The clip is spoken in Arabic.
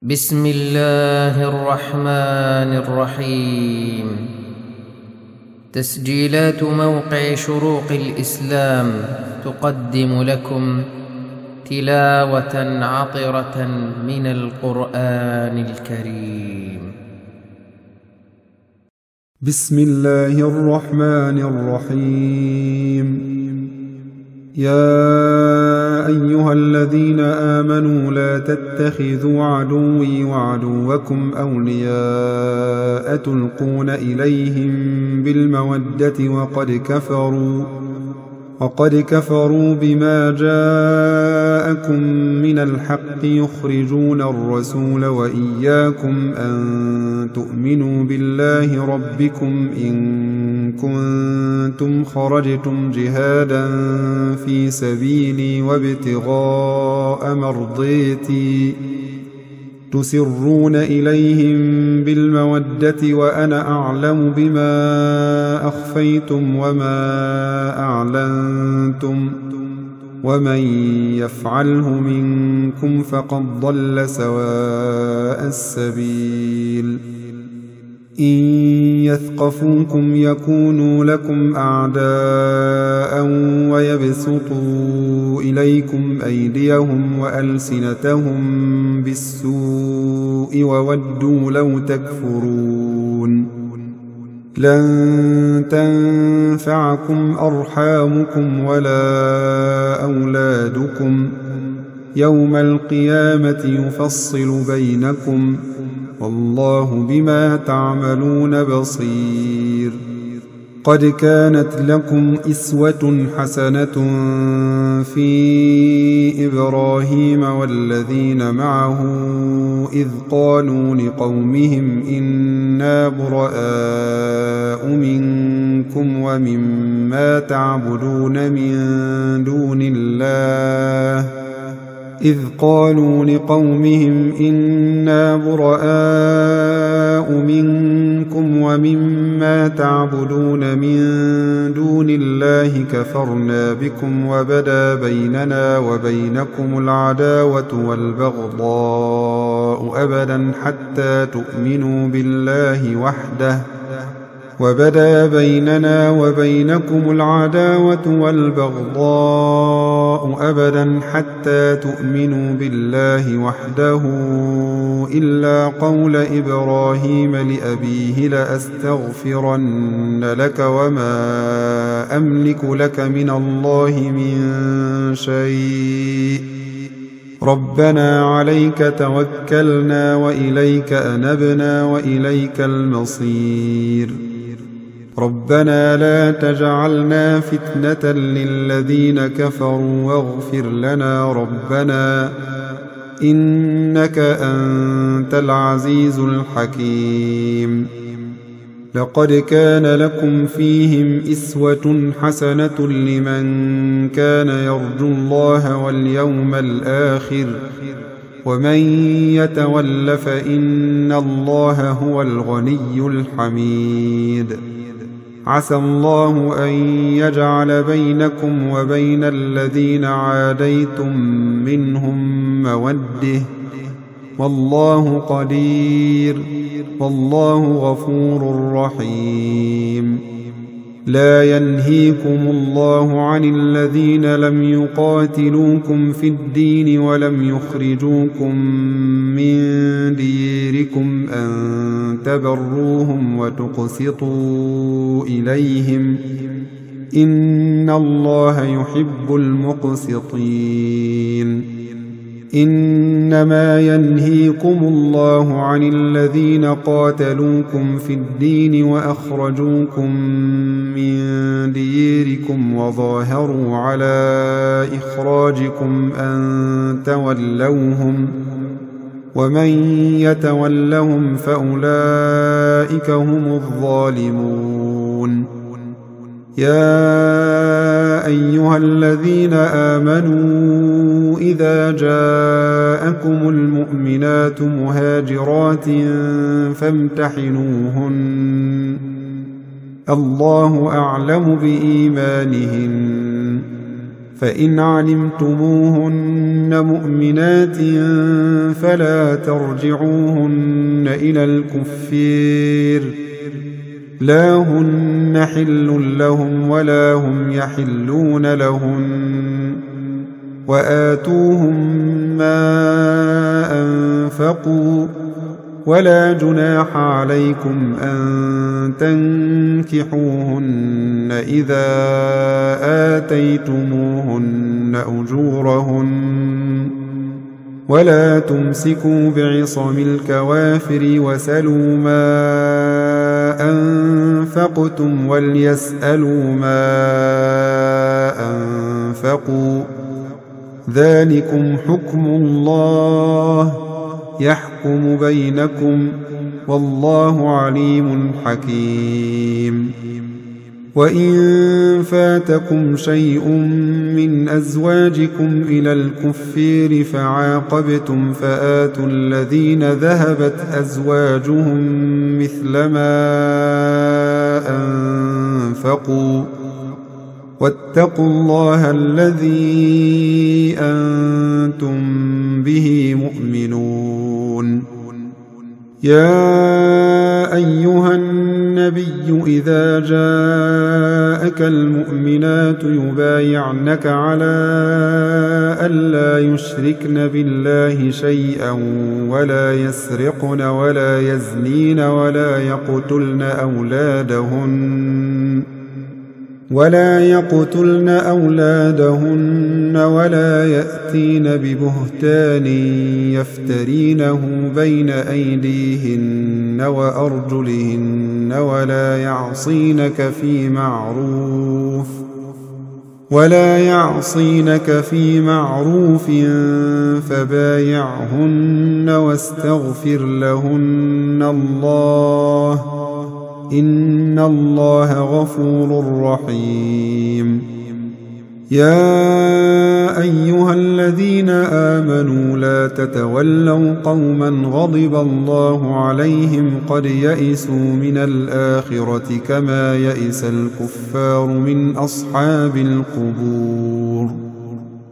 بسم الله الرحمن الرحيم. تسجيلات موقع شروق الإسلام تقدم لكم تلاوة عطرة من القرآن الكريم. بسم الله الرحمن الرحيم. يا أيها الذين آمنوا لا تتخذوا عدوي وعدوكم أولياء تلقون إليهم بالمودة وقد كفروا بما جاءكم من الحق يخرجون الرسول وإياكم أن تؤمنوا بالله ربكم إن كنتم خرجتم جهادا في سبيلي وابتغاء مرضيتي تسرون إليهم بالمودة وأنا أعلم بما أخفيتم وما أعلنتم ومن يفعله منكم فقد ضل سواء السبيل. إن يثقفوكم يكونوا لكم أعداء ويبسطوا إليكم أيديهم وألسنتهم بالسوء وودوا لو تكفرون. لن تنفعكم أرحامكم ولا أولادكم يوم القيامة يفصل بينكم والله بما تعملون بصير. قد كانت لكم أسوة حسنة في إبراهيم والذين معه إذ قالوا لقومهم إنا براء منكم ومما تعبدون من دون الله كفرنا بكم وبدا بيننا وبينكم العداوة والبغضاء أبدا حتى تؤمنوا بالله وحده إلا قول إبراهيم لأبيه لأستغفرن لك وما أملك لك من الله من شيء ربنا عليك توكلنا وإليك أنبنا وإليك المصير. ربنا لا تجعلنا فتنة للذين كفروا واغفر لنا ربنا إنك أنت العزيز الحكيم. لقد كان لكم فيهم أسوة حسنة لمن كان يرجو الله واليوم الآخر ومن يتول فإن الله هو الغني الحميد. عسى الله أن يجعل بينكم وبين الذين عاديتم منهم مودة والله قدير والله غفور رحيم. لا ينهيكم الله عن الذين لم يقاتلوكم في الدين ولم يخرجوكم من ديركم أن تبروهم وتقسطوا إليهم إن الله يحب المقسطين. إنما ينهيكم الله عن الذين قاتلوكم في الدين وأخرجوكم من ديركم وظاهروا على إخراجكم أن تولوهم ومن يتولهم فأولئك هم الظالمون. يا أيها الذين آمنوا إذا جاءكم المؤمنات مهاجرات فامتحنوهن الله أعلم بإيمانهن فإن علمتموهن مؤمنات فلا ترجعوهن إلى الكفار لا هن حل لهم ولا هم يحلون لهن وآتوهم ما أنفقوا ولا جناح عليكم أن تنكحوهن إذا آتيتموهن أجورهن ولا تمسكوا بعصم الكوافر وسلوا ما أنفقتم وليسألوا ما أنفقوا ذلكم حكم الله يحكم بينكم والله عليم حكيم وإن فاتكم شيء من أزواجكم إلى الكفار فعاقبتم فآتوا الذين ذهبت أزواجهم مثل ما أنفقوا واتقوا الله الذي أنتم به مؤمنون يا أيها النبي إذا جاءك المؤمنات يبايعنك على ألا يشركن بالله شيئا ولا يسرقن ولا يزنين ولا يقتلن أولادهن ولا يأتين ببهتان يفترينه بين أيديهن وأرجلهن ولا يعصينك في معروف فبايعهن واستغفر لهن الله إن الله غفور رحيم يا أيها الذين آمنوا لا تتولوا قوما غضب الله عليهم قد يئسوا من الآخرة كما يئس الكفار من أصحاب القبور